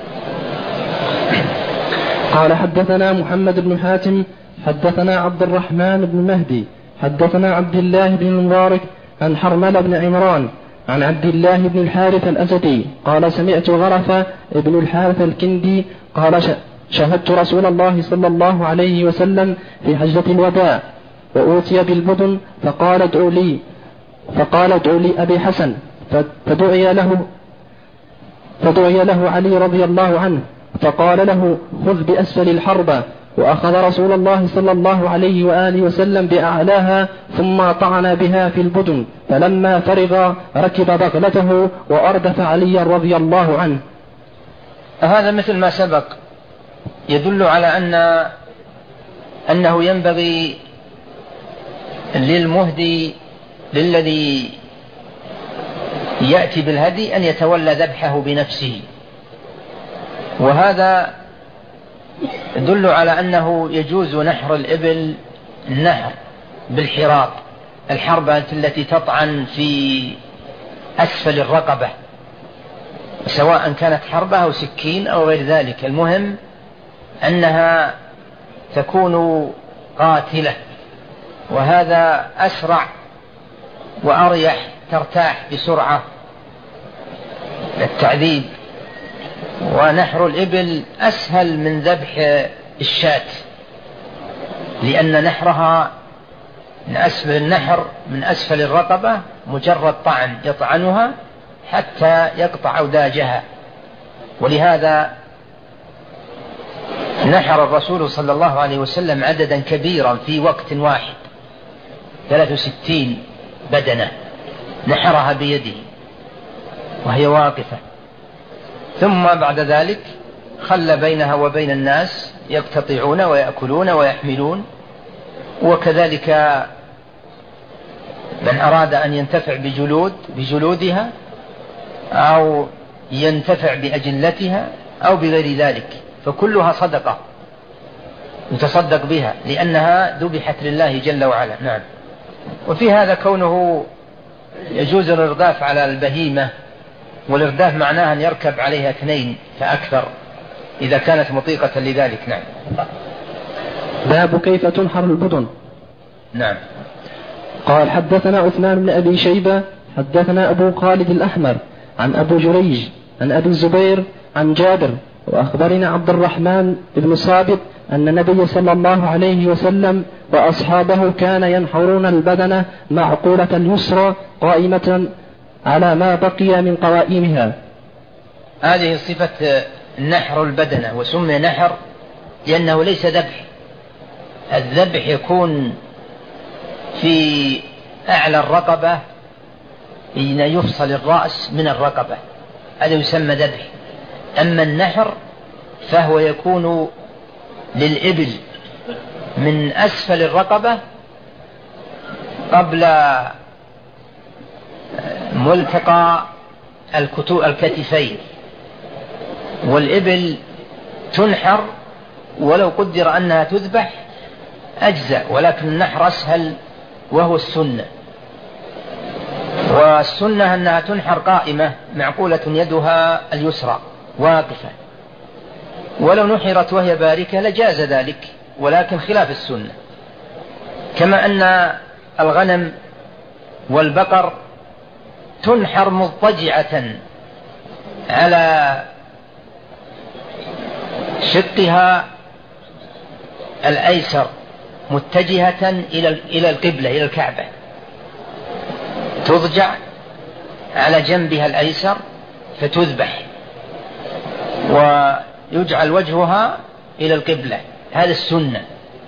قال حدثنا محمد بن حاتم حدثنا عبد الرحمن بن مهدي حدثنا عبد الله بن المبارك عن حرمل بن عمران عن عبد الله بن الحارث الأسدي قال سمعت غرفة بن الحارث الكندي قال شهدت رسول الله صلى الله عليه وسلم في حجة الوداع وأوتي بالبدن فقال ادعوا لي فقال ادعوا لي أبي حسن، فدعي له فدعي له علي رضي الله عنه فقال له خذ بأسفل الحربة، وأخذ رسول الله صلى الله عليه وآله وسلم بأعلاها ثم طعن بها في البدن، فلما فرغ ركب بغلته وأردف علي رضي الله عنه. هذا مثل ما سبق يدل على أن أنه ينبغي للمهدي للذي يأتي بالهدي أن يتولى ذبحه بنفسه، وهذا يدل على أنه يجوز نحر الإبل النحر بالحراط، الحربة التي تطعن في أسفل الرقبة، سواء كانت حربة أو سكين أو غير ذلك، المهم أنها تكون قاتلة، وهذا أسرع وأريح، ترتاح بسرعة التعذيب. ونحر الإبل أسهل من ذبح الشاة، لأن نحرها من أسفل النحر من أسفل الرقبة مجرد طعن يطعنها حتى يقطع أوداجها، ولهذا نحر الرسول صلى الله عليه وسلم عددا كبيرا في وقت واحد، ثلاث وستين بدنة نحرها بيده وهي واقفة، ثم بعد ذلك خلى بينها وبين الناس يقتطعون ويأكلون ويحملون. وكذلك من أراد أن ينتفع بجلود بجلودها أو ينتفع بأجلتها أو بغير ذلك فكلها صدقة يتصدق بها لأنها ذبحت لله جل وعلا. نعم. وفي هذا كونه يجوز الإرداف على البهيمة، والإرداف معناه أن يركب عليها اثنين فأكثر إذا كانت مطيقة لذلك. نعم. باب كيف تنحر البدن. نعم. قال حدثنا عثمان بن أبي شيبة حدثنا أبو خالد الأحمر عن أبو جريج عن أبي الزبير عن جابر وأخبرنا عبد الرحمن بن صابت أن النبي صلى الله عليه وسلم وأصحابه كان ينحرون البدنة معقولة اليسرى قائمة على ما بقي من قوائمها. هذه صفة نحر البدنة، وسمي نحر لأنه ليس ذبح. الذبح يكون في أعلى الرقبة حين يفصل الرأس من الرقبة، هذا يسمى ذبح. أما النحر فهو يكون للإبل من أسفل الرقبة قبل ملتقى الكتفين، والإبل تنحر ولو قدر أنها تذبح أجزاء، ولكن النحر أسهل وهو السنة. والسنة أنها تنحر قائمة معقولة يدها اليسرى واقفة، ولو نحرت وهي باركة لجاز ذلك، ولكن خلاف السنة. كما أن الغنم والبقر تنحر مضطجعة على شقها الأيسر متجهة إلى القبلة إلى الكعبة، تضجع على جنبها الأيسر فتذبح ويجعل وجهها إلى القبلة، هذا السنة.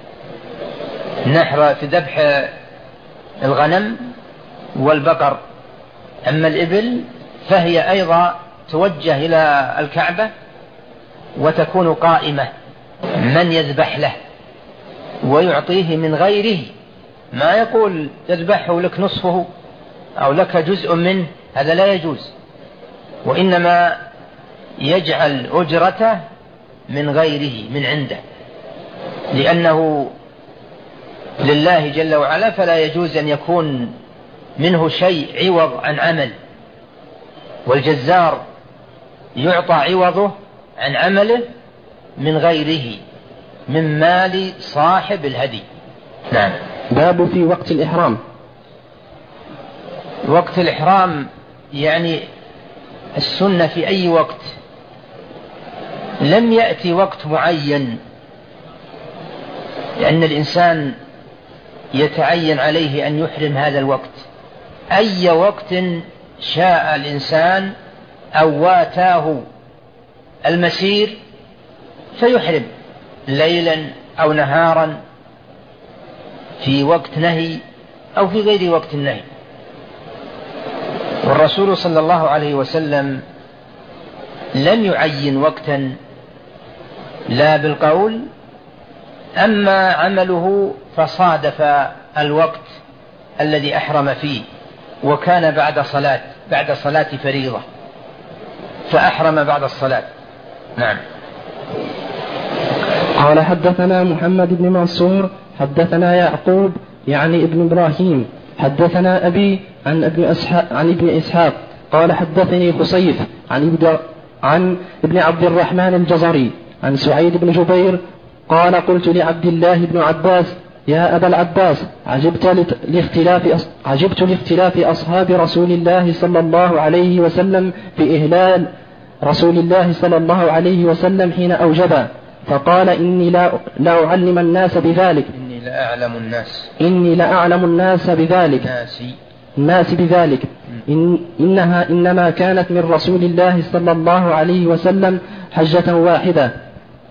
نحر في ذبح الغنم والبقر. أما الإبل فهي أيضا توجه إلى الكعبة وتكون قائمة، من يذبح له ويعطيه من غيره، ما يقول تذبحه لك نصفه أو لك جزء منه، هذا لا يجوز، وإنما يجعل أجرته من غيره من عنده، لأنه لله جل وعلا، فلا يجوز أن يكون منه شيء عوض عن عمل، والجزار يعطى عوضه عن عمله من غيره من مال صاحب الهدي. نعم. باب في وقت الإحرام. وقت الإحرام يعني السنة في أي وقت، لم يأتي وقت معين، لأن الإنسان يتعين عليه أن يحرم هذا الوقت، أي وقت شاء الإنسان أو واتاه المسير فيحرم، ليلا أو نهارا، في وقت نهي أو في غير وقت النهي. والرسول صلى الله عليه وسلم لم يعين وقتا لا بالقول، أما عمله فصادف الوقت الذي أحرم فيه، وكان بعد صلاة بعد صلاة فريضة فأحرم بعد الصلاة. نعم. قال حدثنا محمد بن منصور حدثنا يعقوب يعني ابن إبراهيم حدثنا أبي عن ابن أسحاق عن ابن إسحاق قال حدثني خصيف عن ابن عن ابن عبد الرحمن الجزري عن سعيد بن جبير قال قلت لعبد الله بن عباس يا أبا العباس عجبت لاختلاف عجبت لاختلاف أصحاب رسول الله صلى الله عليه وسلم في إهلال رسول الله صلى الله عليه وسلم حين أوجب، فقال إني لا, لا أعلم الناس بذلك إني لا أعلم الناس إني لا أعلم الناس بذلك ناسي الناس بذلك إن إنها إنما كانت من رسول الله صلى الله عليه وسلم حجة واحدة،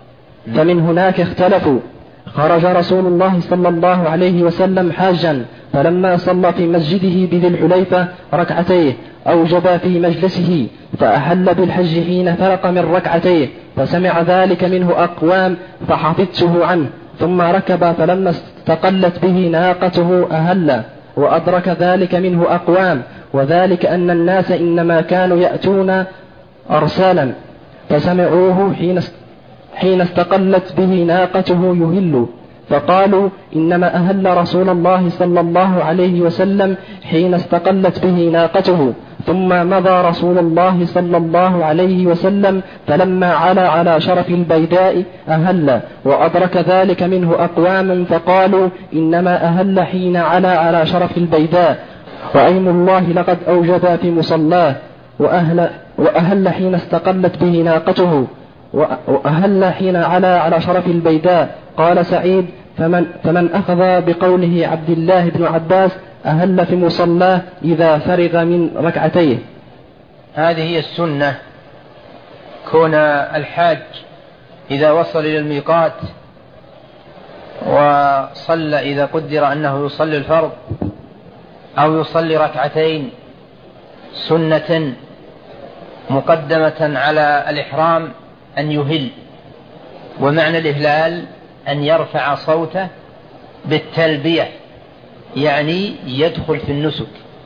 فمن هناك اختلفوا. خرج رسول الله صلى الله عليه وسلم حاجا فلما صلى في مسجده بذي الحليفة ركعتيه أوجب في مجلسه فأحل بالحج حين فرق من ركعتيه، فسمع ذلك منه أقوام فحفظته عنه، ثم ركب فلما استقلت به ناقته أهل، وأدرك ذلك منه أقوام، وذلك أن الناس إنما كانوا يأتون أرسالا فسمعوه حين حين استقلت به ناقته يهل، فقالوا إنما أهل رسول الله صلى الله عليه وسلم حين استقلت به ناقته، ثم مضى رسول الله صلى الله عليه وسلم فلما علا على شرف البيداء أهل، وأدرك ذلك منه أقوام فقالوا إنما أهل حين علا على شرف البيداء، وأيم الله لقد أوجب في مصلاه، وأهل, وأهل حين استقلت به ناقته، وأهل حين علا على شرف البيداء. قال سعيد: فمن, فمن أخذ بقوله عبد الله بن عباس أهل في مصلاه إذا فرغ من ركعتيه. هذه هي السنة، كون الحاج إذا وصل إلى الميقات وصلى إذا قدر أنه يصلي الفرض أو يصلي ركعتين سنة مقدمة على الإحرام أن يهل، ومعنى الإهلال أن يرفع صوته بالتلبية، يعني يدخل في النسك،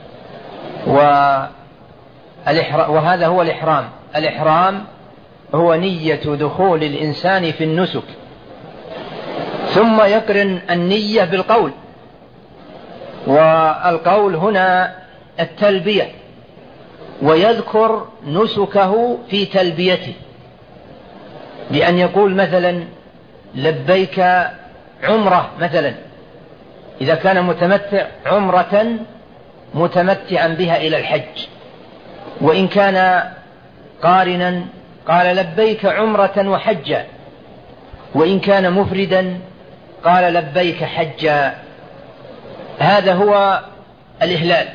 وهذا هو الإحرام. الإحرام هو نية دخول الإنسان في النسك، ثم يقرن النية بالقول، والقول هنا التلبية، ويذكر نسكه في تلبيته بأن يقول مثلا لبيك عمرة، مثلا إذا كان متمتع عمرة متمتعا بها إلى الحج، وإن كان قارنا قال لبيك عمرة وحجا، وإن كان مفردا قال لبيك حجا. هذا هو الإهلال.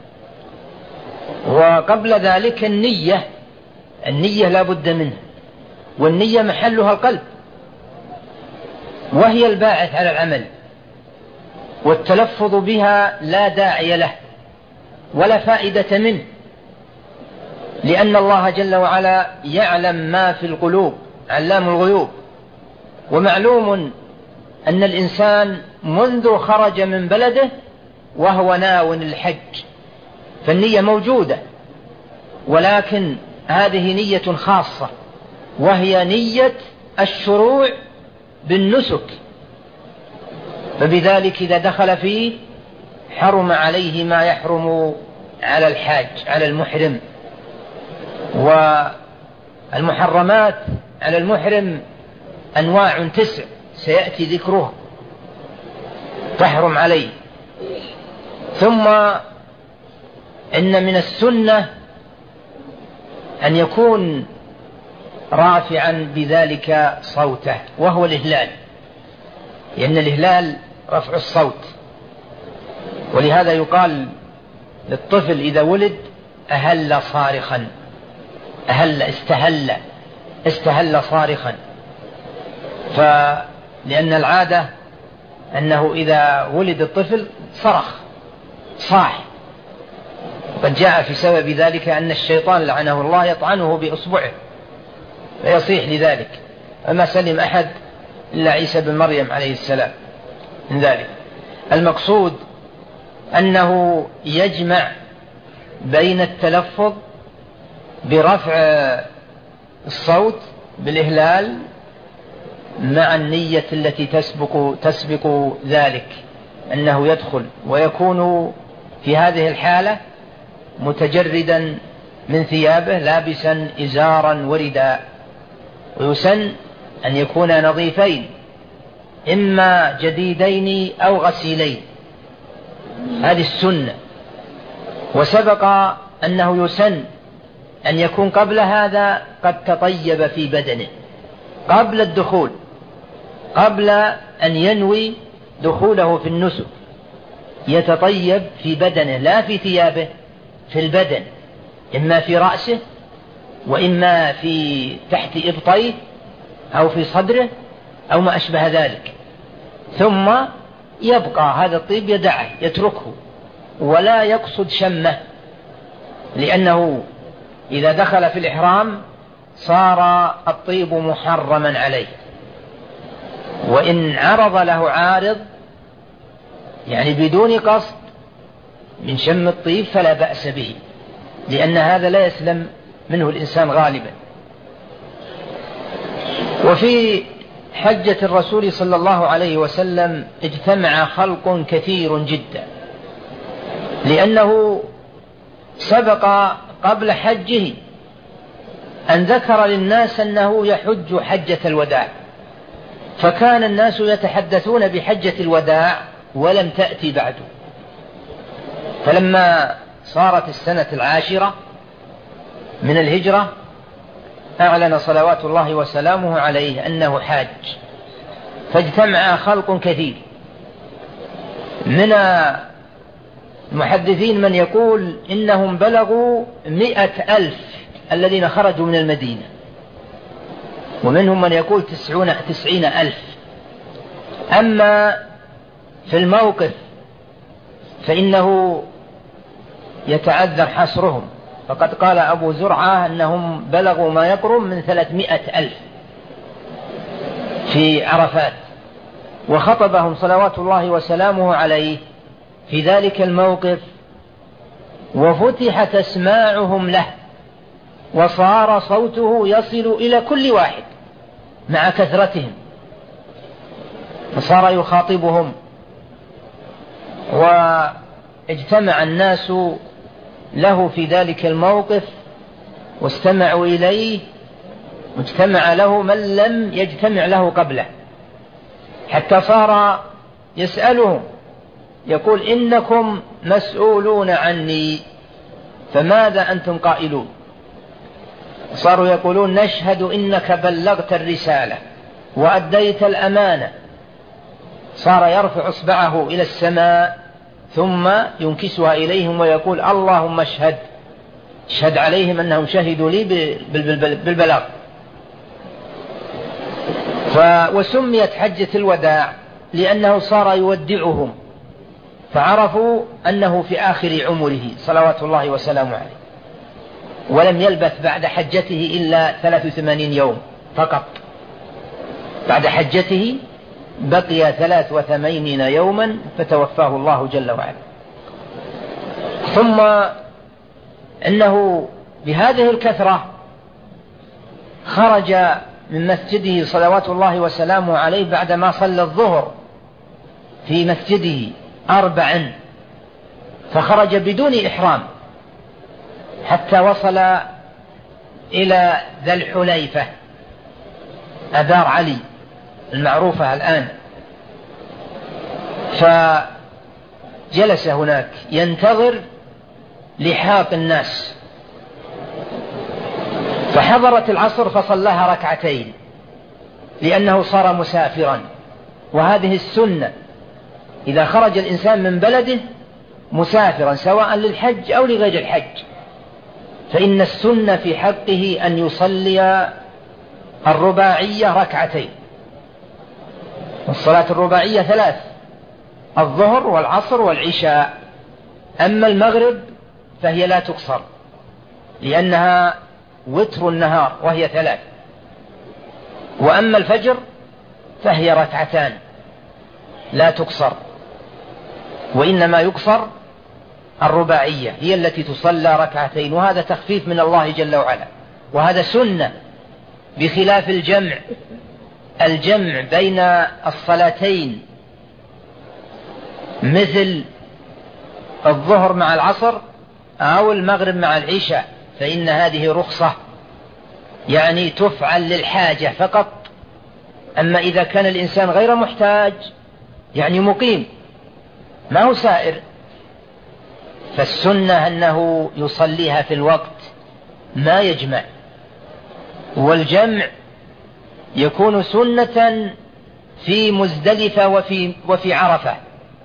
وقبل ذلك النية، النية لا بد منها، والنية محلها القلب، وهي الباعث على العمل، والتلفظ بها لا داعي له ولا فائدة منه، لأن الله جل وعلا يعلم ما في القلوب، علام الغيوب. ومعلوم أن الإنسان منذ خرج من بلده وهو ناو الحج، فالنية موجودة، ولكن هذه نية خاصة، وهي نية الشروع بالنسك، فبذلك إذا دخل فيه حرم عليه ما يحرم على الحاج، على المحرم. والمحرمات على المحرم أنواع تسع سيأتي ذكرها تحرم عليه. ثم إن من السنة أن يكون رافعا بذلك صوته، وهو الإهلال، لأن الإهلال رفع الصوت. ولهذا يقال للطفل إذا ولد أهل صارخا، أهل استهل استهل صارخا، فلأن العادة أنه إذا ولد الطفل صرخ صاح، قد جاء في سبب ذلك أن الشيطان لعنه الله يطعنه بأصبعه فيصيح لذلك، فما سلم أحد إلا عيسى بن مريم عليه السلام من ذلك. المقصود أنه يجمع بين التلفظ برفع الصوت بالإهلال مع النية التي تسبق, تسبق ذلك، أنه يدخل ويكون في هذه الحالة متجردا من ثيابه لابسا إزارا ورداء، ويسن أن يكون نظيفين إما جديدين أو غسيلين، هذه السنة. وسبق أنه يسن أن يكون قبل هذا قد تطيب في بدنه قبل الدخول، قبل أن ينوي دخوله في النسك، يتطيب في بدنه لا في ثيابه، في البدن، إما في رأسه وإما في تحت إبطيه أو في صدره أو ما أشبه ذلك، ثم يبقى هذا الطيب، يدعه يتركه ولا يقصد شمه، لأنه إذا دخل في الإحرام صار الطيب محرما عليه. وإن عرض له عارض يعني بدون قصد من شم الطيب فلا بأس به، لأن هذا لا يسلم منه الإنسان غالبا. وفي حجة الرسول صلى الله عليه وسلم اجتمع خلق كثير جدا، لأنه سبق قبل حجه أن ذكر للناس أنه يحج حجة الوداع، فكان الناس يتحدثون بحجة الوداع ولم تأتي بعد. فلما صارت السنة العاشرة من الهجرة أعلن صلوات الله وسلامه عليه أنه حاج، فاجتمع خلق كثير. من المحدثين من يقول إنهم بلغوا مئة ألف الذين خرجوا من المدينة، ومنهم من يقول تسعون تسعين ألف. أما في الموقف فإنه يتعذر حصرهم، فقد قال أبو زرعة أنهم بلغوا ما يقرب من ثلاثمائة ألف في عرفات، وخطبهم صلوات الله وسلامه عليه في ذلك الموقف، وفتحت أسماعهم له، وصار صوته يصل إلى كل واحد مع كثرتهم، فصار يخاطبهم. واجتمع الناس له في ذلك الموقف واستمعوا إليه، واجتمع له من لم يجتمع له قبله، حتى صار يسألهم يقول إنكم مسؤولون عني فماذا أنتم قائلون؟ صاروا يقولون نشهد إنك بلغت الرسالة وأديت الأمانة. صار يرفع إصبعه إلى السماء ثم ينكسها إليهم ويقول اللهم اشهد، اشهد عليهم أنهم شهدوا لي بالبلاغ. وسميت حجة الوداع لأنه صار يودعهم، فعرفوا أنه في آخر عمره صلوات الله وسلامه عليه، ولم يلبث بعد حجته إلا ثلاث وثمانين يوم فقط. بعد حجته بقي ثلاث وثمانين يوما فتوفاه الله جل وعلا. ثم إنه بهذه الكثرة خرج من مسجده صلوات الله وسلامه عليه بعدما صلى الظهر في مسجده أربعا، فخرج بدون إحرام حتى وصل إلى ذا الحليفة أبار علي المعروفة الآن، فجلس هناك ينتظر لحاق الناس، فحضرت العصر فصلىها ركعتين لأنه صار مسافرا. وهذه السنة إذا خرج الإنسان من بلده مسافرا سواء للحج أو لغير الحج، فإن السنة في حقه أن يصلي الرباعية ركعتين. والصلاة الرباعية ثلاث: الظهر والعصر والعشاء. أما المغرب فهي لا تقصر لأنها وتر النهار وهي ثلاث. وأما الفجر فهي ركعتان لا تقصر، وإنما يقصر الرباعية هي التي تصلى ركعتين، وهذا تخفيف من الله جل وعلا، وهذا سنة بخلاف الجمع. الجمع بين الصلاتين مثل الظهر مع العصر أو المغرب مع العشاء فإن هذه رخصة، يعني تفعل للحاجة فقط. أما إذا كان الإنسان غير محتاج يعني مقيم ما هو سائر، فالسنة أنه يصليها في الوقت ما يجمع. والجمع يكون سنة في مزدلفة وفي, وفي عرفة،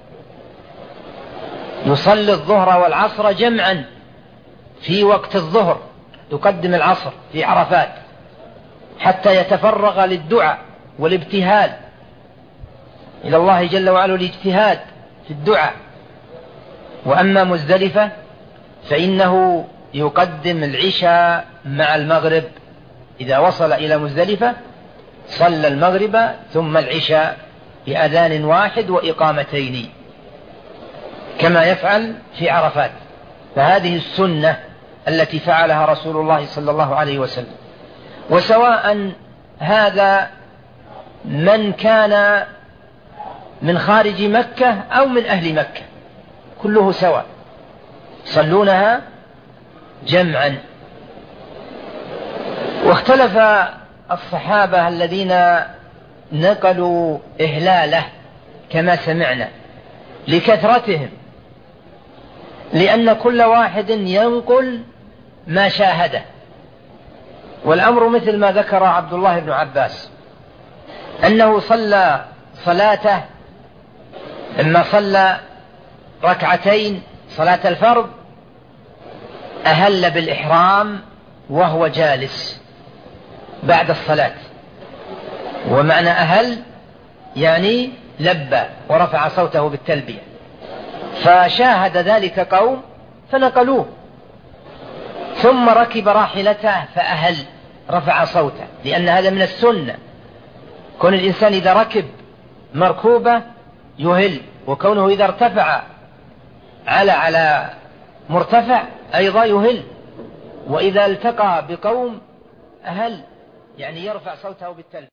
يصلي الظهر والعصر جمعا في وقت الظهر، يقدم العصر في عرفات حتى يتفرغ للدعاء والابتهال. إلى الله جل وعلا الاجتهاد في الدعاء. وأما مزدلفة فإنه يقدم العشاء مع المغرب، إذا وصل إلى مزدلفة صلى المغرب ثم العشاء بأذان واحد وإقامتين كما يفعل في عرفات. فهذه السنة التي فعلها رسول الله صلى الله عليه وسلم. وسواء هذا من كان من خارج مكة أو من أهل مكة كله سواء صلونها جمعا. واختلف الصحابة الذين نقلوا إهلاله كما سمعنا لكثرتهم، لأن كل واحد ينقل ما شاهده. والأمر مثل ما ذكر عبد الله بن عباس أنه صلى صلاته لما صلى ركعتين صلاة الفرض أهل بالإحرام وهو جالس بعد الصلاة. ومعنى أهل يعني لبى ورفع صوته بالتلبية، فشاهد ذلك قوم فنقلوه، ثم ركب راحلته فأهل رفع صوته، لأن هذا من السنة. كون الإنسان إذا ركب مركوبة يهل، وكونه إذا ارتفع على على مرتفع أيضا يهل، وإذا التقى بقوم أهل يعني يرفع صوته بالتلبية.